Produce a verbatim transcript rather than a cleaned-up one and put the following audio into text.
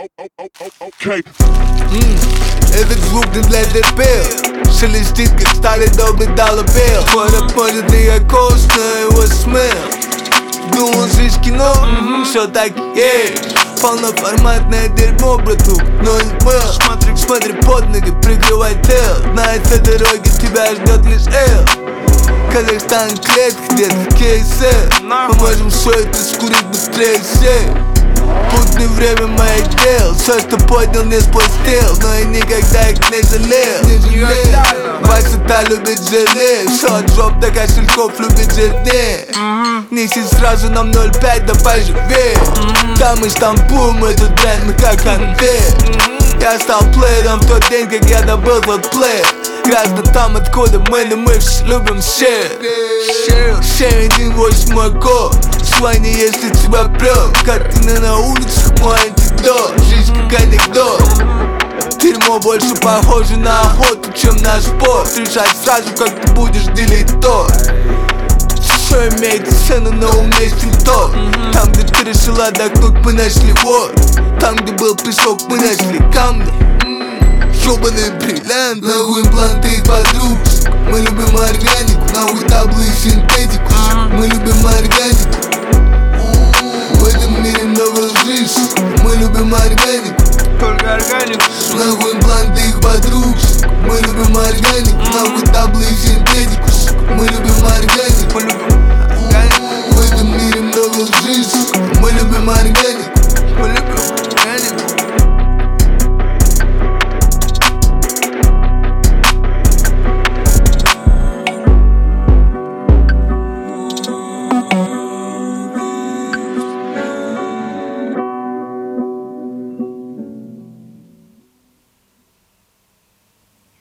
Этот звук не для дебил. Шелестит, как стали добрый доллар-билл. Город может никакого, но его смел. Думал, жизнь кино, mm-hmm. Все так и есть. Полноформатное дерьмо, братух, ноль мыл. Смотри, смотри под ноги, прикрывай тыл. На этой дороге тебя ждет лишь эл. Казахстан клетка, где-то кейсы. Мы можем все это скурить быстрее всех. Путное время моих дел. Все, что поднял, не спустил. Но я никогда их не жалел. Не жалел. Высота любит жалеть. Все от жоп до кошельков любит жирнее. Неси сразу нам ноль пять, да поживее. Там мы штампуем эту дрянь, мы как конфет. Я стал плеером в тот день, как я добыл тот плеер. Граждан там, откуда мы, но мы все любим shit. семь один восемь год. Свайни, если тебя прет. Картины на улицах, мой антидот. Жизнь как анекдот. Дерьмо больше похоже на охоту, чем на спорт. Решать сразу, как ты будешь делить то. Все имеет цену, но уместен тот. Там, где ты решила отдохнуть, мы нашли вор. Там, где был песок, мы нашли камни. Ёбаный бриллиант, нахуй импланты и подружек. Мы любим органику, нахуй таблы и синтетику. Мы любим органику. В этом мире много лжи. Мы любим органику. Только органику. Нахуй импланты и подружек. Мы любим органику, нахуй таблы и синтетику. Мы любим органику. Мы любим органику. В этом мире много лжи. Мы любим органику.